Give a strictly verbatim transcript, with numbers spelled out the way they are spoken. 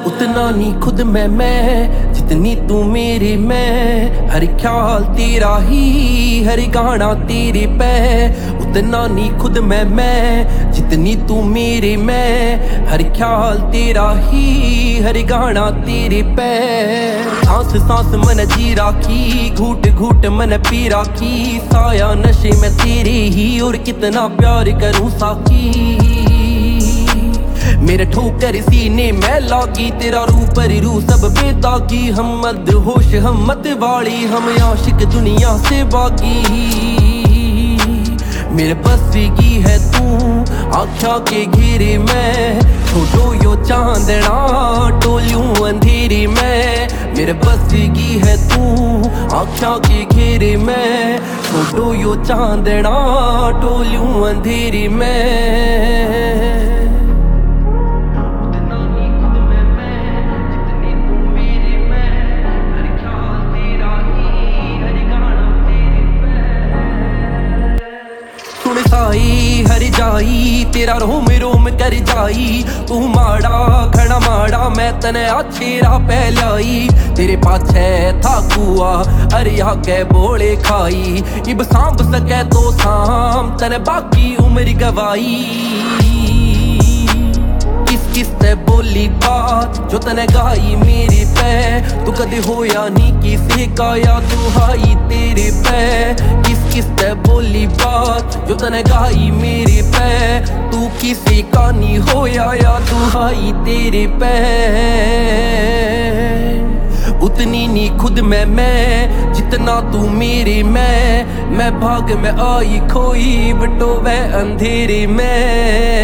उतना नहीं खुद में मैं जितनी तू मेरी मैं। हर ख्याल तेरा ही हर गाना तेरे पे। उतना नहीं खुद में मैं जितनी तू मेरी मैं। हर ख्याल तेरा ही हर गाना तेरे पे। सांस सांस मन जी राखी घूट घूट मन पी राखी। साया नशे में तेरे ही और कितना प्यार करूं साकी। मेरे ठोकर सीने में लागी तेरा रूप रू सब बेदागी। हम मद होश हम मत वाली हम आशिक दुनिया से बागी। मेरे बस की है तू आँखों के घेरे में। छोड़ो यो चांदना टोलियों अंधेरे में। मेरे बस की है तू आँखों के घेरे में। छोड़ो यो चांदना टोलियों अंधेरे में। सुन साई हर जाई तेरा रोम रोम कर जाई। तू माड़ा खड़ा माड़ा मैं तने अच्छेरा पहलाई। तेरे पाछे था कुआ अरे आगे बोले खाई। इब सांभ सके तो साम तने बाकी उम्र गवाई। किस किस ते बोली बात जो तने गाई मेरे पे। तू कदे होया नी किसे का या दुहाई तेरे पे। किस किस ते बोली बात जो तने गाई मेरे पे। तू किसी का नी होया या दुहाई तेरे पे। उतनी नी खुद में मैं जितना तू मेरे मैं। मैं भाग में आई खोई बटो वह अंधेरे में।